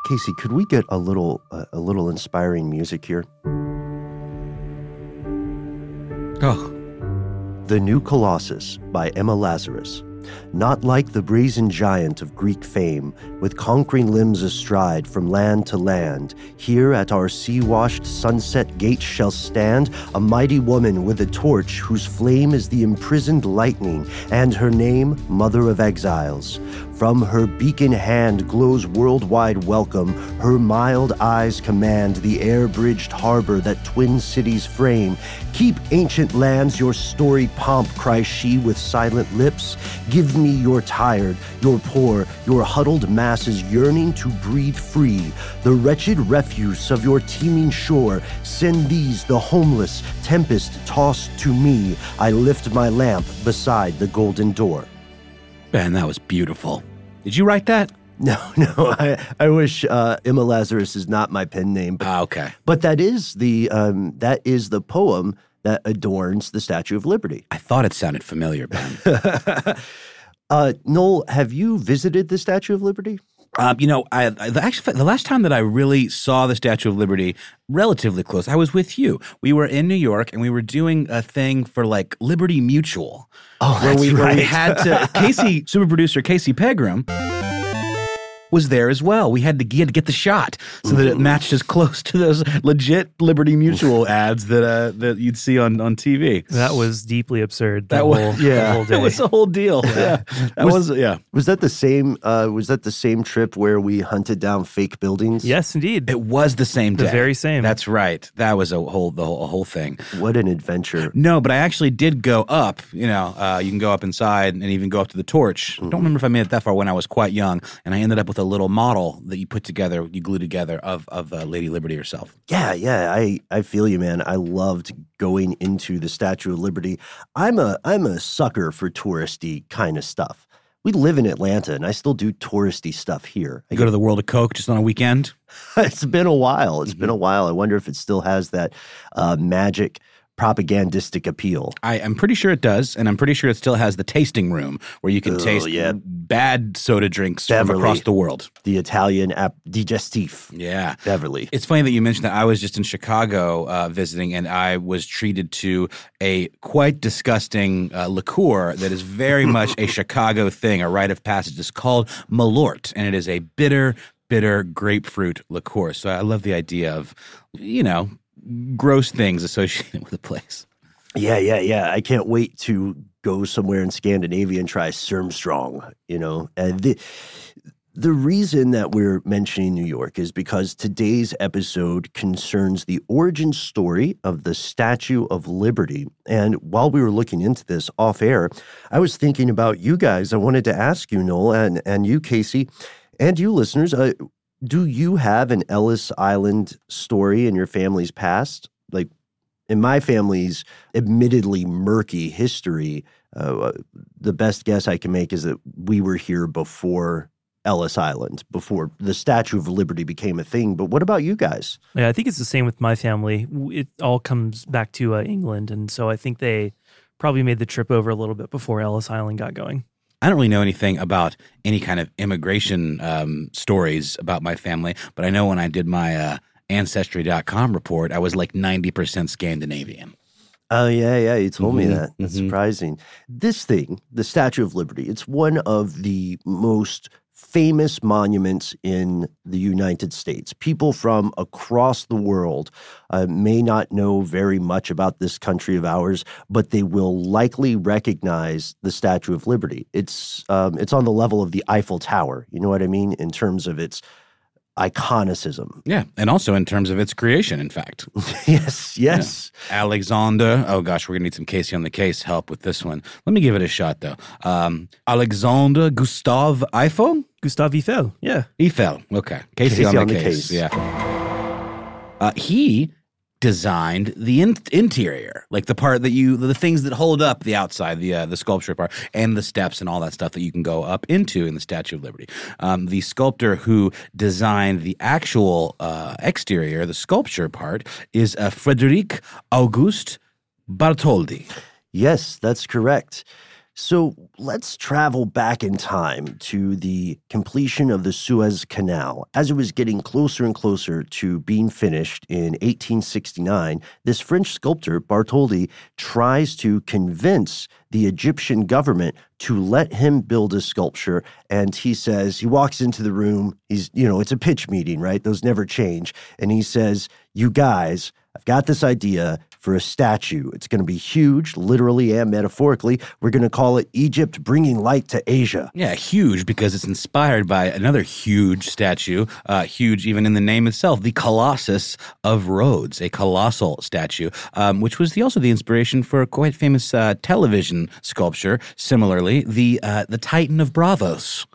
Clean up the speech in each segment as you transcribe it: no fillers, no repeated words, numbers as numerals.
Casey, could we get a little inspiring music here? Oh. The New Colossus by Emma Lazarus. Not like the brazen giant of Greek fame, with conquering limbs astride from land to land, here at our sea-washed sunset gate shall stand a mighty woman with a torch whose flame is the imprisoned lightning, and her name, Mother of Exiles. From her beacon hand glows worldwide welcome, her mild eyes command the air-bridged harbor that twin cities frame. Keep ancient lands your storied pomp, cries she with silent lips. Give me your tired, your poor, your huddled masses yearning to breathe free. The wretched refuse of your teeming shore, send these, the homeless, tempest-tossed to me. I lift my lamp beside the golden door. Ben, that was beautiful. Did you write that? No, I wish Emma Lazarus is not my pen name. But, okay. But that is the poem that adorns the Statue of Liberty. I thought it sounded familiar, Ben. Noel, have you visited the Statue of Liberty? The last time that I really saw the Statue of Liberty relatively close, I was with you. We were in New York and we were doing a thing for like Liberty Mutual. Oh, that's right. Where we had to, super producer Casey Pegram was there as well. We had to get the shot so that it matched as close to those legit Liberty Mutual ads that you'd see on TV. That was deeply absurd. The whole day. It was a whole deal. Yeah, Was that the same? Was that the same trip where we hunted down fake buildings? Yes, indeed. It was the same day. The very same. That's right. That was a whole thing. What an adventure! No, but I actually did go up. You can go up inside and even go up to the torch. I don't remember if I made it that far when I was quite young, and I ended up with a little model that you glue together of Lady Liberty herself. Yeah, I feel you, man. I loved going into the Statue of Liberty. I'm a sucker for touristy kind of stuff. We live in Atlanta, and I still do touristy stuff here. You go to the World of Coke just on a weekend? It's been a while. Been a while. I wonder if it still has that magic propagandistic appeal. I'm pretty sure it does, and I'm pretty sure it still has the tasting room where you can taste bad soda drinks from across the world. The Italian app digestif. Yeah. Beverly. It's funny that you mentioned that. I was just in Chicago visiting, and I was treated to a quite disgusting liqueur that is very much a Chicago thing, a rite of passage. It's called Malort, and it is a bitter grapefruit liqueur. So I love the idea of, gross things associated with the place. Yeah. I can't wait to go somewhere in Scandinavia and try Surmstrong, And the reason that we're mentioning New York is because today's episode concerns the origin story of the Statue of Liberty. And while we were looking into this off air, I was thinking about you guys. I wanted to ask you, Noel, and you, Casey, and you listeners, do you have an Ellis Island story in your family's past? Like in my family's admittedly murky history, the best guess I can make is that we were here before Ellis Island, before the Statue of Liberty became a thing. But what about you guys? Yeah, I think it's the same with my family. It all comes back to England. And so I think they probably made the trip over a little bit before Ellis Island got going. I don't really know anything about any kind of immigration stories about my family, but I know when I did my Ancestry.com report, I was like 90% Scandinavian. Oh, yeah, you told me that. That's surprising. This thing, the Statue of Liberty, it's one of the most famous monuments in the United States. People from across the world may not know very much about this country of ours, but they will likely recognize the Statue of Liberty. It's on the level of the Eiffel Tower, you know what I mean, in terms of its iconicism. Yeah, and also in terms of its creation, in fact. Yes. Yeah. Alexander, we're going to need some Casey on the case help with this one. Let me give it a shot, though. Alexander Gustave Eiffel? Gustave Eiffel, yeah. Eiffel, okay. Casey on the case. Yeah. He designed the interior, like the part that the things that hold up the outside, the sculpture part, and the steps and all that stuff that you can go up into in the Statue of Liberty. The sculptor who designed the actual exterior, the sculpture part, is Frédéric Auguste Bartholdi. Yes, that's correct. So let's travel back in time to the completion of the Suez Canal. As it was getting closer and closer to being finished in 1869, this French sculptor, Bartholdi, tries to convince the Egyptian government to let him build a sculpture. And he says, he walks into the room, it's a pitch meeting, right? Those never change. And he says, you guys, I've got this idea for a statue. It's going to be huge, literally and metaphorically. We're going to call it Egypt Bringing Light to Asia. Yeah, huge because it's inspired by another huge statue, huge even in the name itself, the Colossus of Rhodes, a colossal statue, which was also the inspiration for a quite famous television sculpture. Similarly, the Titan of Bravos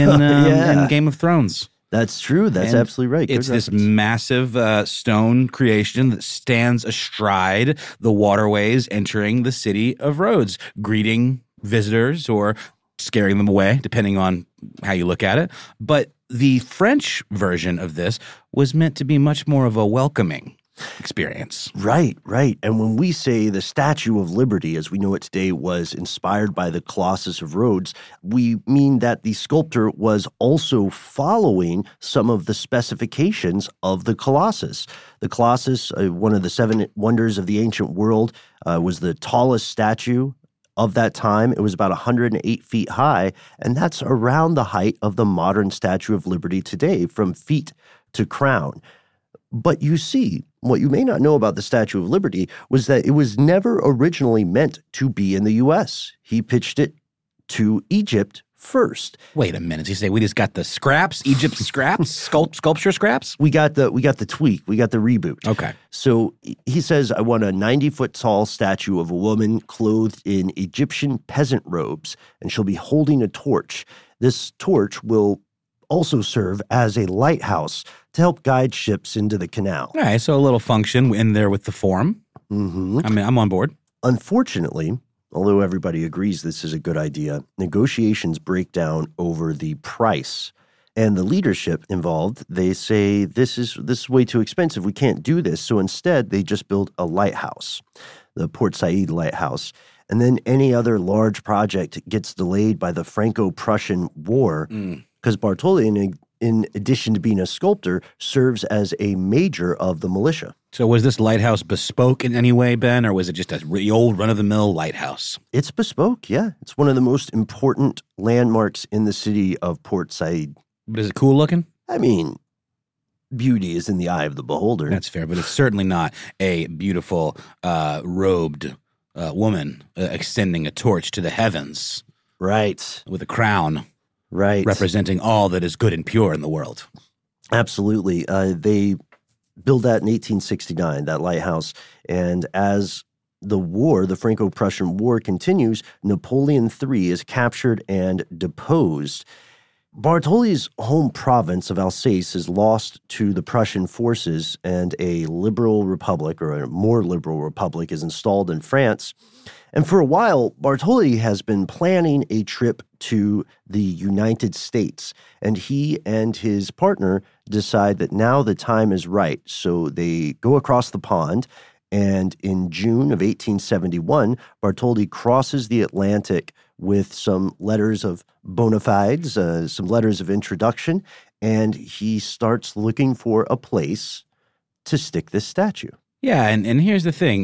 in Game of Thrones. That's true. That's absolutely right. It's this massive stone creation that stands astride the waterways entering the city of Rhodes, greeting visitors or scaring them away, depending on how you look at it. But the French version of this was meant to be much more of a welcoming experience. Right. And when we say the Statue of Liberty, as we know it today, was inspired by the Colossus of Rhodes, we mean that the sculptor was also following some of the specifications of the Colossus. The Colossus, one of the 7 wonders of the ancient world, was the tallest statue of that time. It was about 108 feet high, and that's around the height of the modern Statue of Liberty today, from feet to crown. But you see, what you may not know about the Statue of Liberty was that it was never originally meant to be in the U.S. He pitched it to Egypt first. Wait a minute. You say we just got the scraps, Egypt scraps, sculpture scraps? We got the tweak. We got the reboot. Okay. So he says, I want a 90-foot tall statue of a woman clothed in Egyptian peasant robes, and she'll be holding a torch. This torch will also serve as a lighthouse to help guide ships into the canal. All right, so a little function in there with the form. Mm-hmm. I mean, I'm on board. Unfortunately, although everybody agrees this is a good idea, negotiations break down over the price. And the leadership involved, they say, this is way too expensive. We can't do this. So instead, they just build a lighthouse, the Port Said Lighthouse. And then any other large project gets delayed by the Franco-Prussian War because Bartholdi, in addition to being a sculptor, serves as a major of the militia. So was this lighthouse bespoke in any way, Ben, or was it just a really old run-of-the-mill lighthouse? It's bespoke, yeah. It's one of the most important landmarks in the city of Port Said. But is it cool looking? I mean, beauty is in the eye of the beholder. That's fair, but it's certainly not a beautiful, robed woman extending a torch to the heavens. Right. With a crown. Right. Representing all that is good and pure in the world. Absolutely. They built that in 1869, that lighthouse. And as the war, the Franco-Prussian War continues, Napoleon III is captured and deposed. Bartholdi's home province of Alsace is lost to the Prussian forces, and a liberal republic, or a more liberal republic, is installed in France. And for a while, Bartholdi has been planning a trip to the United States, and he and his partner decide that now the time is right. So they go across the pond, and in June of 1871, Bartholdi crosses the Atlantic with some letters of bona fides, some letters of introduction, and he starts looking for a place to stick this statue. Yeah, and here's the thing.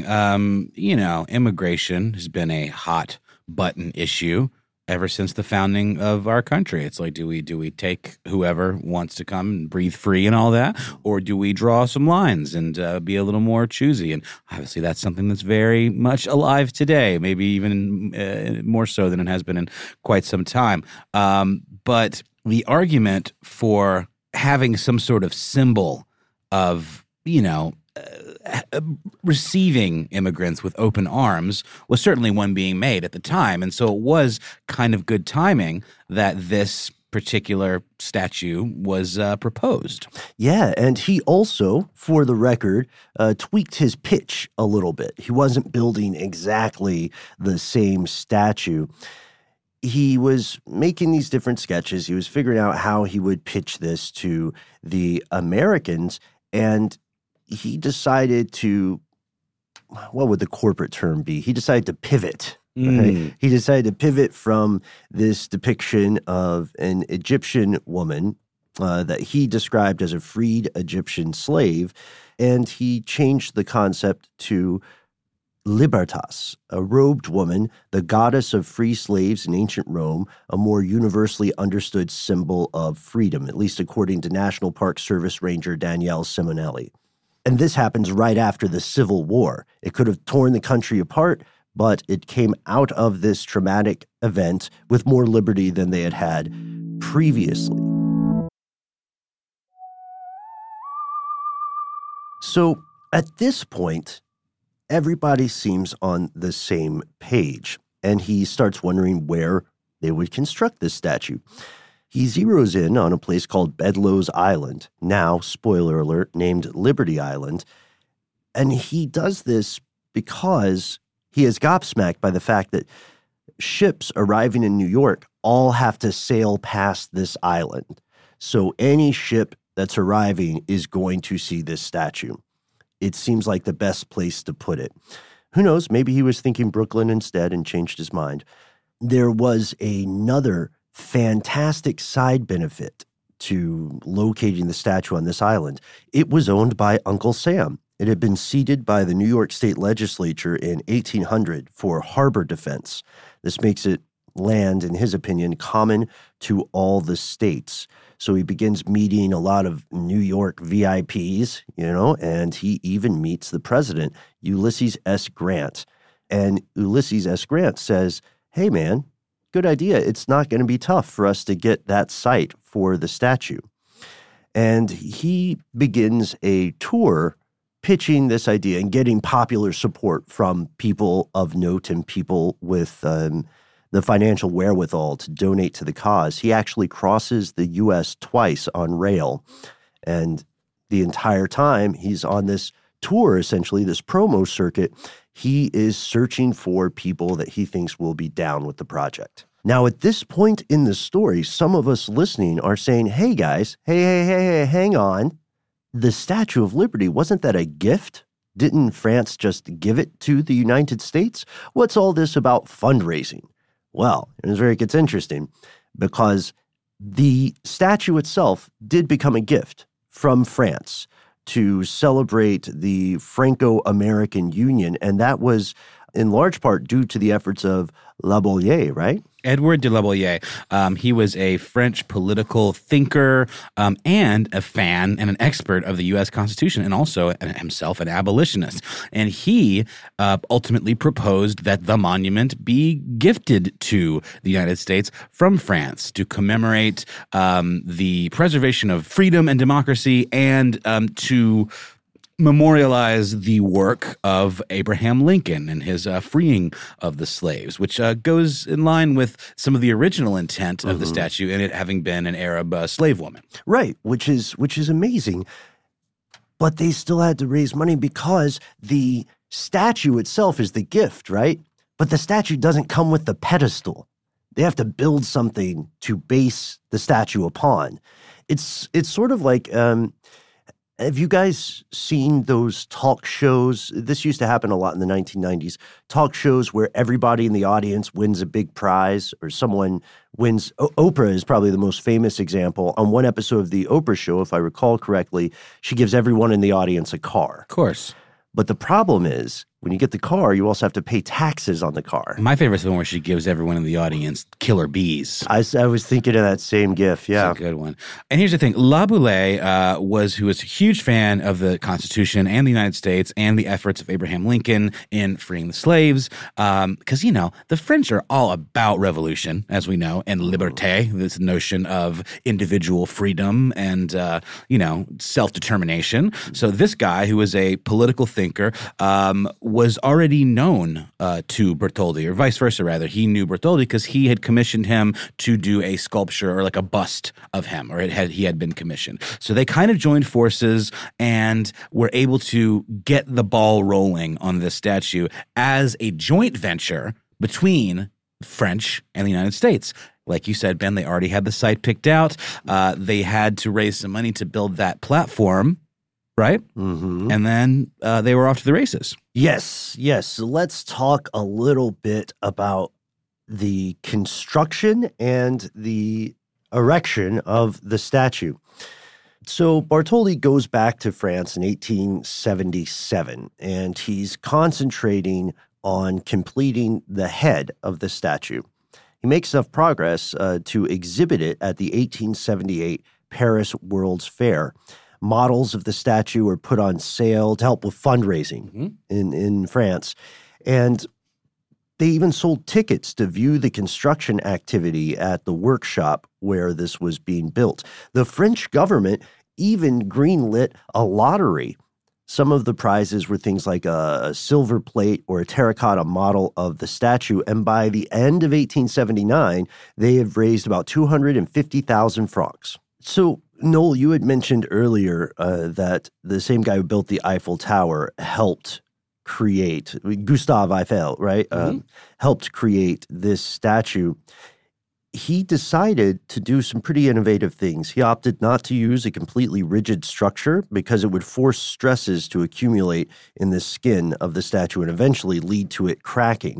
Immigration has been a hot button issue ever since the founding of our country. It's like, do we take whoever wants to come and breathe free and all that, or do we draw some lines and be a little more choosy? And obviously that's something that's very much alive today, maybe even more so than it has been in quite some time. But the argument for having some sort of symbol of, receiving immigrants with open arms was certainly one being made at the time. And so it was kind of good timing that this particular statue was proposed. Yeah, and he also, for the record, tweaked his pitch a little bit. He wasn't building exactly the same statue. He was making these different sketches. He was figuring out how he would pitch this to the Americans, and he decided to, what would the corporate term be? He decided to pivot. Right? He decided to pivot from this depiction of an Egyptian woman that he described as a freed Egyptian slave, and he changed the concept to Libertas, a robed woman, the goddess of free slaves in ancient Rome, a more universally understood symbol of freedom, at least according to National Park Service Ranger Danielle Simonelli. And this happens right after the Civil War. It could have torn the country apart, but it came out of this traumatic event with more liberty than they had had previously. So at this point, everybody seems on the same page, and he starts wondering where they would construct this statue. He zeroes in on a place called Bedloes Island, now, spoiler alert, named Liberty Island, and he does this because he is gobsmacked by the fact that ships arriving in New York all have to sail past this island. So any ship that's arriving is going to see this statue. It seems like the best place to put it. Who knows? Maybe he was thinking Brooklyn instead and changed his mind. There was another fantastic side benefit to locating the statue on this island. It was owned by Uncle Sam. It had been ceded by the New York State Legislature in 1800 for harbor defense. This makes it land, in his opinion, common to all the states. So he begins meeting a lot of New York VIPs, and he even meets the president, Ulysses S. Grant. And Ulysses S. Grant says, hey, man, good idea. It's not going to be tough for us to get that site for the statue. And he begins a tour pitching this idea and getting popular support from people of note and people with the financial wherewithal to donate to the cause. He actually crosses the U.S. twice on rail. And the entire time he's on this tour, essentially, this promo circuit, he is searching for people that he thinks will be down with the project. Now, at this point in the story, some of us listening are saying, hey, guys, hey, hang on. The Statue of Liberty, wasn't that a gift? Didn't France just give it to the United States? What's all this about fundraising? Well, here's where it gets interesting, because the statue itself did become a gift from France to celebrate the Franco-American Union, and that was in large part due to the efforts of La Boulaye, right? Edward de La Boulaye. He was a French political thinker and a fan and an expert of the U.S. Constitution, and also himself an abolitionist. And he ultimately proposed that the monument be gifted to the United States from France to commemorate the preservation of freedom and democracy, and to memorialize the work of Abraham Lincoln and his freeing of the slaves, which goes in line with some of the original intent of the statue, and it having been an Arab slave woman. Right, which is amazing. But they still had to raise money because the statue itself is the gift, right? But the statue doesn't come with the pedestal. They have to build something to base the statue upon. It's sort of like have you guys seen those talk shows? This used to happen a lot in the 1990s. Talk shows where everybody in the audience wins a big prize, or someone wins. Oprah is probably the most famous example. On one episode of The Oprah Show, if I recall correctly, she gives everyone in the audience a car. Of course. But the problem is, when you get the car, you also have to pay taxes on the car. My favorite is the one where she gives everyone in the audience killer bees. I was thinking of that same gif, yeah. That's a good one. And here's the thing. La Boulaye who was a huge fan of the Constitution and the United States and the efforts of Abraham Lincoln in freeing the slaves. Because, the French are all about revolution, as we know, and liberté, this notion of individual freedom and, self-determination. So this guy, who was a political thinker, was already known to Bertoldi, or vice versa, rather. He knew Bertoldi because he had commissioned him to do a sculpture or like a bust of him, or he had been commissioned. So they kind of joined forces and were able to get the ball rolling on this statue as a joint venture between French and the United States. Like you said, Ben, they already had the site picked out. They had to raise some money to build that platform, right? Mm-hmm. And then they were off to the races. Yes. Let's talk a little bit about the construction and the erection of the statue. So Bartholdi goes back to France in 1877, and he's concentrating on completing the head of the statue. He makes enough progress to exhibit it at the 1878 Paris World's Fair. Models of the statue were put on sale to help with fundraising in France. And they even sold tickets to view the construction activity at the workshop where this was being built. The French government even greenlit a lottery. Some of the prizes were things like a silver plate or a terracotta model of the statue. And by the end of 1879, they had raised about 250,000 francs. So, Noel, you had mentioned earlier that the same guy who built the Eiffel Tower helped create, Gustave Eiffel, right? Helped create this statue. He decided to do some pretty innovative things. He opted not to use a completely rigid structure because it would force stresses to accumulate in the skin of the statue and eventually lead to it cracking.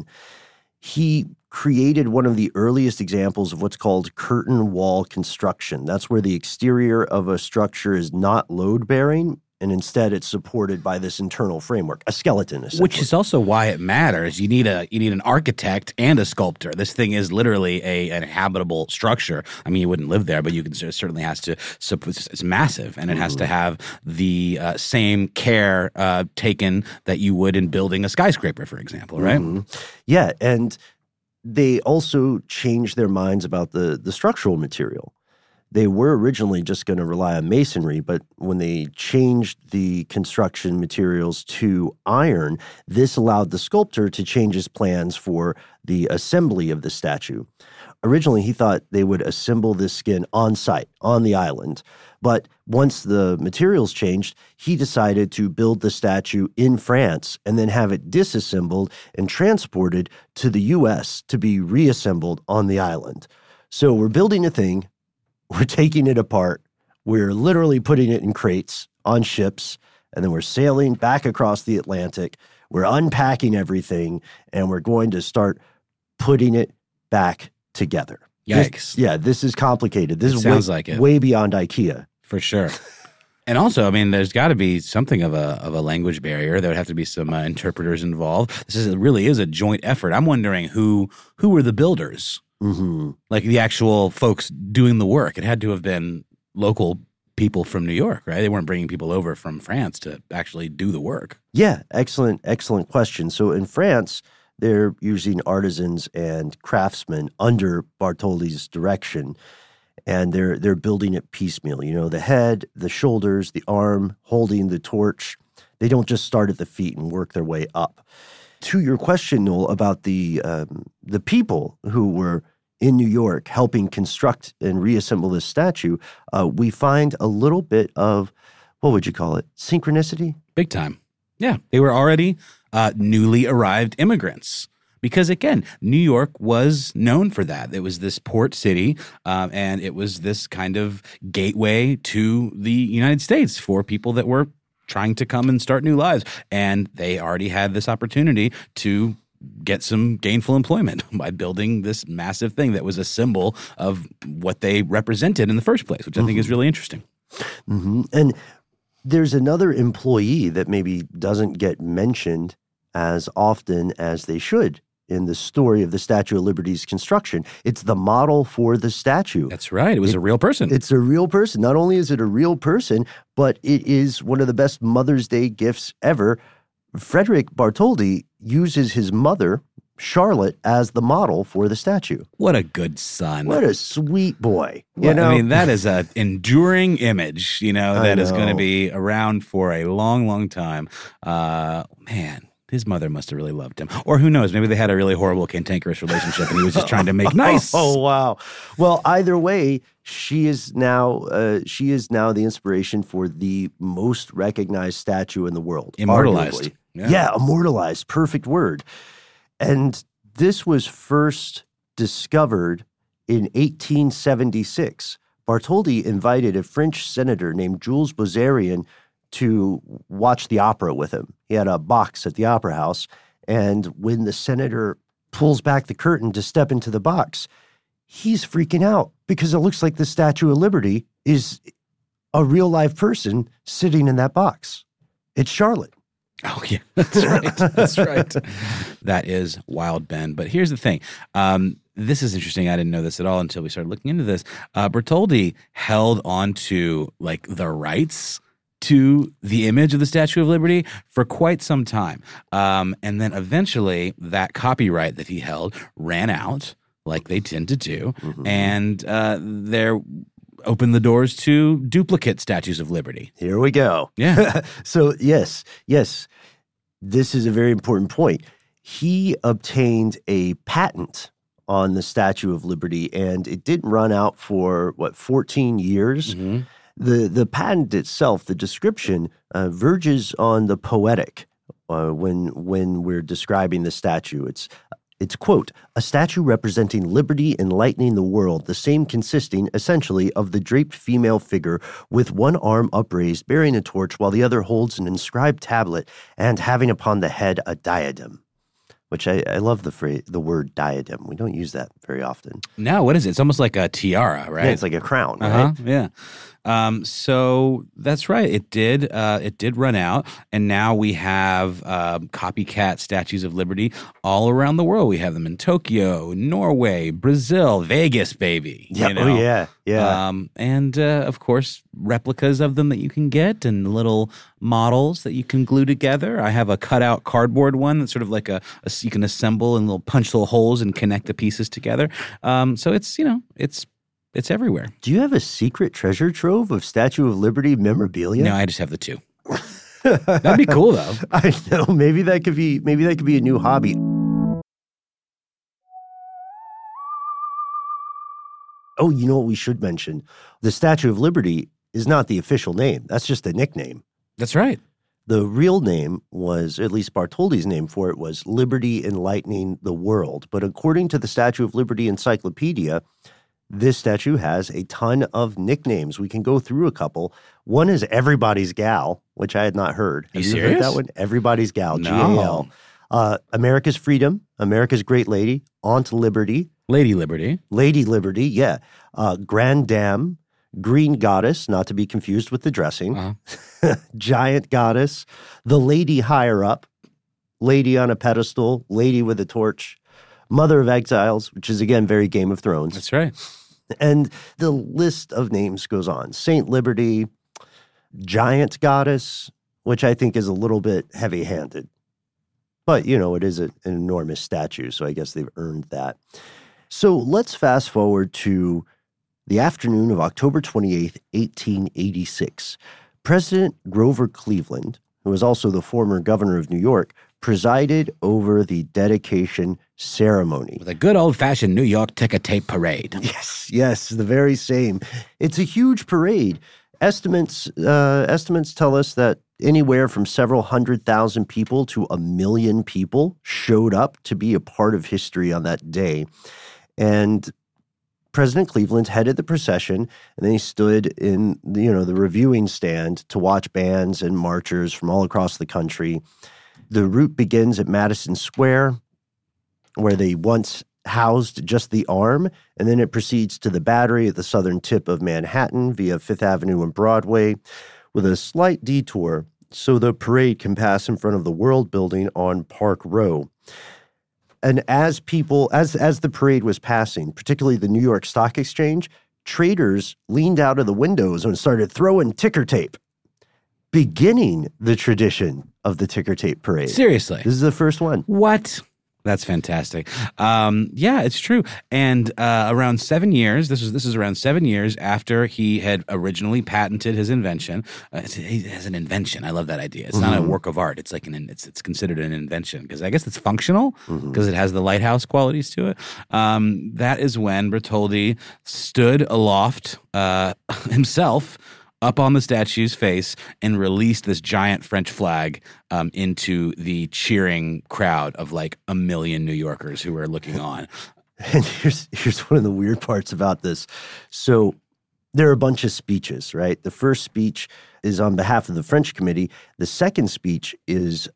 He created one of the earliest examples of what's called curtain wall construction. That's where the exterior of a structure is not load-bearing, and instead it's supported by this internal framework, a skeleton, essentially. Which is also why it matters. You need an architect and a sculptor. This thing is literally an habitable structure. I mean, you wouldn't live there, but you can certainly has to. It's massive, and it has to have the same care taken that you would in building a skyscraper, for example, right? Yeah, and they also changed their minds about the structural material. They were originally just going to rely on masonry, but when they changed the construction materials to iron, this allowed the sculptor to change his plans for the assembly of the statue. Originally, he thought they would assemble this skin on site, on the island. But once the materials changed, he decided to build the statue in France and then have it disassembled and transported to the U.S. to be reassembled on the island. So we're building a thing. We're taking it apart. We're literally putting it in crates on ships, and then we're sailing back across the Atlantic. We're unpacking everything, and we're going to start putting it back together. Yikes. This is complicated. This sounds like it. Way beyond IKEA. For sure. And also, I mean, there's got to be something of a language barrier. There would have to be some interpreters involved. Really is a joint effort. I'm wondering who were the builders? Like the actual folks doing the work. It had to have been local people from New York, right? They weren't bringing people over from France to actually do the work. Yeah, excellent question. So in France, they're using artisans and craftsmen under Bartholdi's direction, and they're building it piecemeal. You know, the head, the shoulders, the arm, holding the torch. They don't just start at the feet and work their way up. To your question, Noel, about the people who were in New York helping construct and reassemble this statue, we find a little bit of, what would you call it, synchronicity? Big time. Yeah, they were already newly arrived immigrants. Because, again, New York was known for that. It was this port city, and it was this kind of gateway to the United States for people that were trying to come and start new lives. And they already had this opportunity to get some gainful employment by building this massive thing that was a symbol of what they represented in the first place, which I think is really interesting. And there's another employee that maybe doesn't get mentioned as often as they should in the story of the Statue of Liberty's construction. It's the model for the statue. That's right. It was a real person. It's a real person. Not only is it a real person, but it is one of the best Mother's Day gifts ever. Frederick Bartholdi uses his mother, Charlotte, as the model for the statue. What a good son. What a sweet boy. You know? I mean, that is an enduring image, that is going to be around for a long, long time. Man. His mother must have really loved him. Or who knows, maybe they had a really horrible cantankerous relationship and he was just trying to make nice. Oh, wow. Well, either way, she is now the inspiration for the most recognized statue in the world. Immortalized. Yeah, immortalized. Perfect word. And this was first discovered in 1876. Bartholdi invited a French senator named Jules Bozerian to watch the opera with him. He had a box at the Opera House, and when the senator pulls back the curtain to step into the box, he's freaking out because it looks like the Statue of Liberty is a real live person sitting in that box. It's Charlotte. Oh, yeah, that's right. That's right. That is wild, Ben. But here's the thing. This is interesting. I didn't know this at all until we started looking into this. Bertoldi held on to like the rights to the image of the Statue of Liberty for quite some time. And then eventually that copyright that he held ran out, like they tend to do. And there opened the doors to duplicate statues of liberty. Here we go. Yeah. So yes, this is a very important point. He obtained a patent on the Statue of Liberty, and it didn't run out for, 14 years? The patent itself, the description, verges on the poetic when we're describing the statue. It's, quote, a statue representing liberty enlightening the world, the same consisting, essentially, of the draped female figure with one arm upraised, bearing a torch, while the other holds an inscribed tablet and having upon the head a diadem. Which I love the word diadem. We don't use that very often. No, what is it? It's almost like a tiara, right? Yeah, it's like a crown, right? Yeah. So that's right. It did run out, and now we have copycat statues of liberty all around the world. We have them in Tokyo, Norway, Brazil, Vegas, baby. Yeah. You know? Oh, yeah. And of course, replicas of them that you can get, and little models that you can glue together. I have a cutout cardboard one that's sort of like you can assemble and punch little holes and connect the pieces together. So it's everywhere. Do you have a secret treasure trove of Statue of Liberty memorabilia? No, I just have the two. That'd be cool, though. I know. Maybe that could be a new hobby. Oh, you know what we should mention? The Statue of Liberty is not the official name. That's just a nickname. That's right. The real name was, at least Bartholdi's name for it, was Liberty Enlightening the World. But according to the Statue of Liberty Encyclopedia, this statue has a ton of nicknames. We can go through a couple. One is Everybody's Gal, which I had not heard. Have you serious? heard that one? Everybody's Gal, No. G-A-L. America's Freedom, America's Great Lady, Aunt Liberty. Lady Liberty. Lady Liberty, yeah. Grand Dame, Green Goddess, not to be confused with the dressing. Giant Goddess, the Lady Higher Up, Lady on a Pedestal, Lady with a Torch, Mother of Exiles, which is, again, very Game of Thrones. That's right. And the list of names goes on. Saint Liberty, Giant Goddess, which I think is a little bit heavy-handed. But, it is an enormous statue, so I guess they've earned that. So let's fast forward to the afternoon of October 28th, 1886. President Grover Cleveland, who was also the former governor of New York, presided over the dedication ceremony. With a good old-fashioned New York ticker-tape parade. Yes, the very same. It's a huge parade. Estimates tell us that anywhere from several 100,000 people to 1 million people showed up to be a part of history on that day. And President Cleveland headed the procession, and then he stood in the reviewing stand to watch bands and marchers from all across the country. The route begins at Madison Square, where they once housed just the arm, and then it proceeds to the Battery at the southern tip of Manhattan via Fifth Avenue and Broadway, with a slight detour so the parade can pass in front of the World Building on Park Row. And as the parade was passing, particularly the New York Stock Exchange, traders leaned out of the windows and started throwing ticker tape, beginning the tradition of the ticker tape parade. Seriously? This is the first one. What? That's fantastic. Yeah, it's true. And around 7 years, this is around 7 years after he had originally patented his invention. He has an invention. I love that idea. It's not a work of art. It's like it's considered an invention because I guess it's functional because it has the lighthouse qualities to it. That is when Bertoldi stood aloft himself up on the statue's face and released this giant French flag into the cheering crowd of like 1 million New Yorkers who were looking on. And here's one of the weird parts about this. So There are a bunch of speeches, right? The first speech is on behalf of the French committee. The second speech is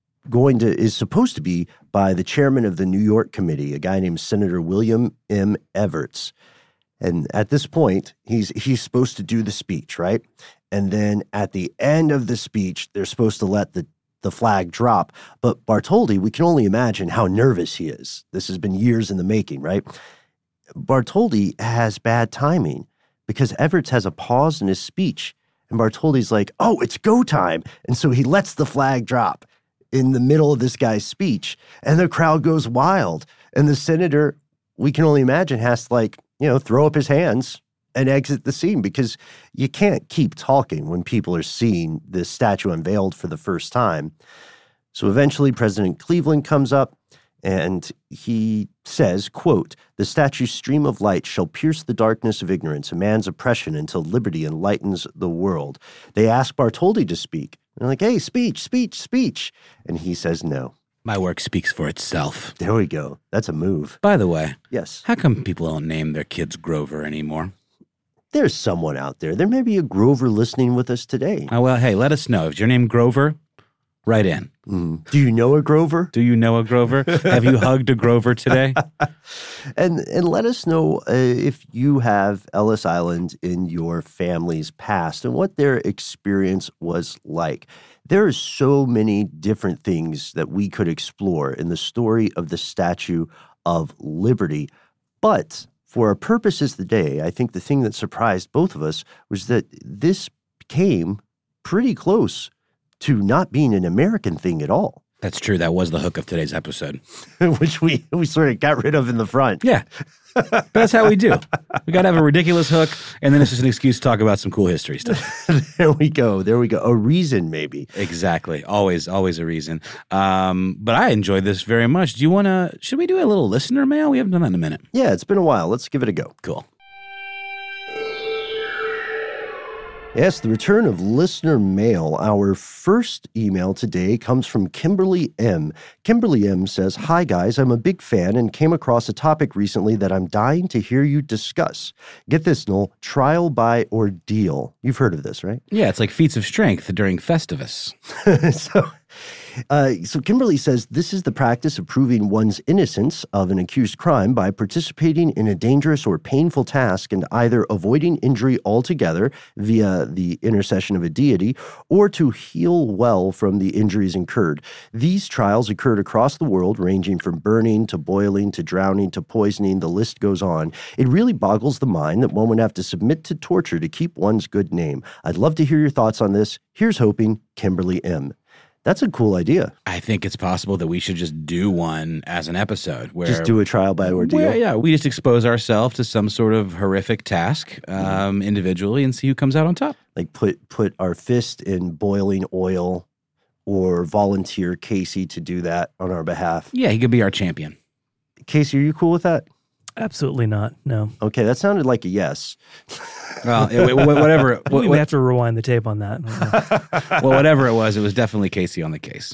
supposed to be by the chairman of the New York committee, a guy named Senator William M. Evarts. And at this point, he's supposed to do the speech, right? And then at the end of the speech, they're supposed to let the flag drop. But Bartholdi, we can only imagine how nervous he is. This has been years in the making, right? Bartholdi has bad timing because Evarts has a pause in his speech. And Bartholdi's like, oh, it's go time. And so he lets the flag drop in the middle of this guy's speech. And the crowd goes wild. And the senator, we can only imagine, has to throw up his hands and exit the scene because you can't keep talking when people are seeing this statue unveiled for the first time. So eventually President Cleveland comes up and he says, quote, "The statue's stream of light shall pierce the darkness of ignorance and man's oppression until liberty enlightens the world." They ask Bartholdi to speak. They're like, hey, speech. And he says no. My work speaks for itself. There we go. That's a move. By the way, yes. How come people don't name their kids Grover anymore? There's someone out there. There may be a Grover listening with us today. Oh, well, hey, let us know. If your name Grover, write in. Do you know a Grover? Do you know a Grover? Have you hugged a Grover today? And let us know if you have Ellis Island in your family's past and what their experience was like. There are so many different things that we could explore in the story of the Statue of Liberty. But for our purposes today, I think the thing that surprised both of us was that this came pretty close to not being an American thing at all. That's true. That was the hook of today's episode. Which we sort of got rid of in the front. Yeah. But that's how we do. We got to have a ridiculous hook, and then it's just an excuse to talk about some cool history stuff. There we go. A reason, maybe. Exactly. Always a reason. But I enjoyed this very much. Should we do a little listener mail? We haven't done that in a minute. Yeah, it's been a while. Let's give it a go. Cool. Yes, the return of listener mail. Our first email today comes from Kimberly M. Kimberly M. says, "Hi guys, I'm a big fan and came across a topic recently that I'm dying to hear you discuss. Get this, Noel, trial by ordeal." You've heard of this, right? Yeah, it's like feats of strength during Festivus. So Kimberly says, "This is the practice of proving one's innocence of an accused crime by participating in a dangerous or painful task and either avoiding injury altogether via the intercession of a deity or to heal well from the injuries incurred. These trials occurred across the world, ranging from burning to boiling to drowning to poisoning. The list goes on. It really boggles the mind that one would have to submit to torture to keep one's good name. I'd love to hear your thoughts on this. Here's hoping, Kimberly M." That's a cool idea. I think it's possible that we should just do one as an episode. Just do a trial by ordeal? We just expose ourselves to some sort of horrific task individually and see who comes out on top. Like put our fist in boiling oil or volunteer Casey to do that on our behalf. Yeah, he could be our champion. Casey, are you cool with that? Absolutely not. No. Okay, that sounded like a yes. Well, whatever. We have to rewind the tape on that. Well, whatever it was definitely Casey on the case.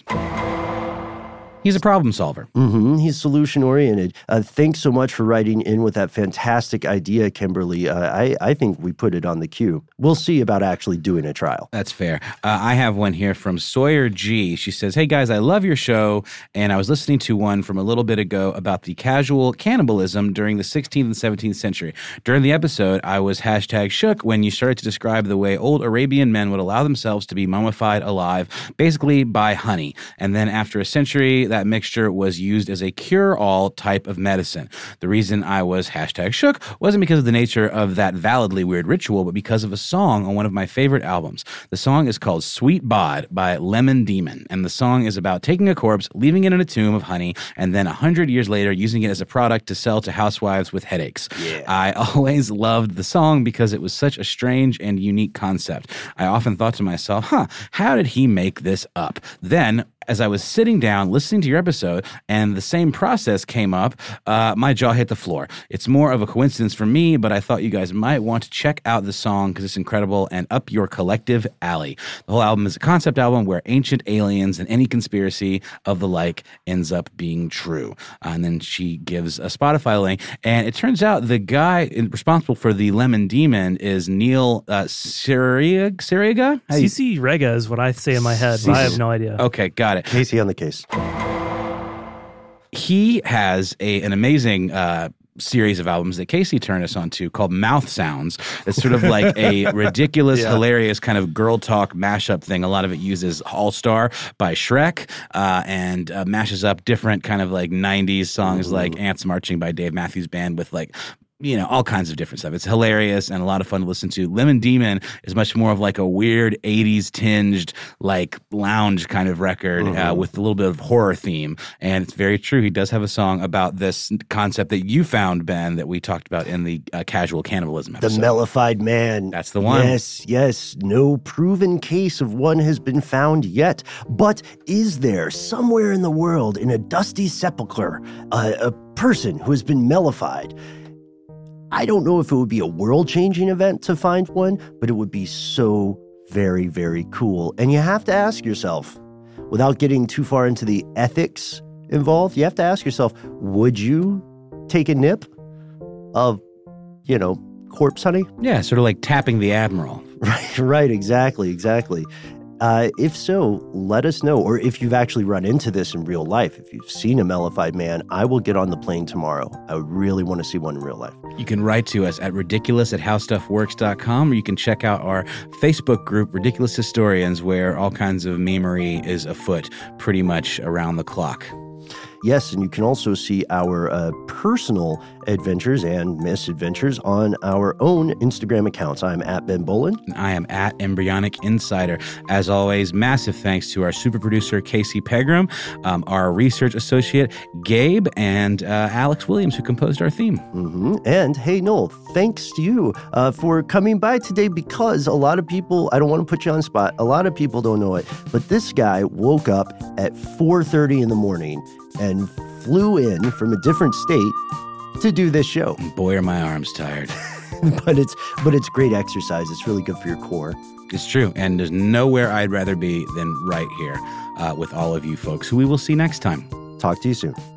He's a problem solver. He's solution-oriented. Thanks so much for writing in with that fantastic idea, Kimberly. I think we put it on the queue. We'll see about actually doing a trial. That's fair. I have one here from Sawyer G. She says, "Hey, guys, I love your show, and I was listening to one from a little bit ago about the casual cannibalism during the 16th and 17th century. During the episode, I was #shook when you started to describe the way old Arabian men would allow themselves to be mummified alive, basically by honey. And then after a century, that mixture was used as a cure-all type of medicine. The reason I was #shook wasn't because of the nature of that validly weird ritual, but because of a song on one of my favorite albums. The song is called Sweet Bod by Lemon Demon, and the song is about taking a corpse, leaving it in a tomb of honey, and then 100 years later using it as a product to sell to housewives with headaches. Yeah. I always loved the song because it was such a strange and unique concept. I often thought to myself, how did he make this up? Then, as I was sitting down listening to your episode and the same process came up, my jaw hit the floor. It's more of a coincidence for me, but I thought you guys might want to check out the song because it's incredible and up your collective alley. The whole album is a concept album where ancient aliens and any conspiracy of the like ends up being true. And then she gives a Spotify link, and it turns out the guy responsible for the Lemon Demon is Neil Siriga? CC Rega is what I say in my head, but I have no idea. Okay, got it. Casey on the case. He has an amazing series of albums that Casey turned us on to called Mouth Sounds. It's sort of like a ridiculous, hilarious kind of girl talk mashup thing. A lot of it uses All Star by Shrek and mashes up different kind of like 90s songs like Ants Marching by Dave Matthews Band with like, you know, all kinds of different stuff. It's hilarious and a lot of fun to listen to. Lemon Demon is much more of like a weird 80s tinged like lounge kind of record with a little bit of horror theme. And it's very true. He does have a song about this concept that you found, Ben, that we talked about in the Casual Cannibalism episode. The Mellified Man. That's the one. Yes. No proven case of one has been found yet. But is there somewhere in the world, in a dusty sepulcher, a person who has been mellified? I don't know if it would be a world-changing event to find one, but it would be so very, very cool. And you have to ask yourself, without getting too far into the ethics involved, you have to ask yourself, would you take a nip of, you know, corpse hunting? Yeah, sort of like tapping the Admiral. Right, exactly. If so, let us know. Or if you've actually run into this in real life, if you've seen a mellified man, I will get on the plane tomorrow. I would really want to see one in real life. You can write to us at ridiculous@howstuffworks.com, or you can check out our Facebook group, Ridiculous Historians, where all kinds of memery is afoot pretty much around the clock. Yes, and you can also see our personal adventures and misadventures on our own Instagram accounts. I'm at Ben Bolin. And I am at Embryonic Insider. As always, massive thanks to our super producer, Casey Pegram, our research associate, Gabe, and Alex Williams, who composed our theme. And hey, Noel, thanks to you for coming by today, because a lot of people, I don't want to put you on the spot, a lot of people don't know it, but this guy woke up at 4:30 in the morning and flew in from a different state to do this show. Boy, are my arms tired. but it's great exercise. It's really good for your core. It's true. And there's nowhere I'd rather be than right here with all of you folks, who we will see next time. Talk to you soon.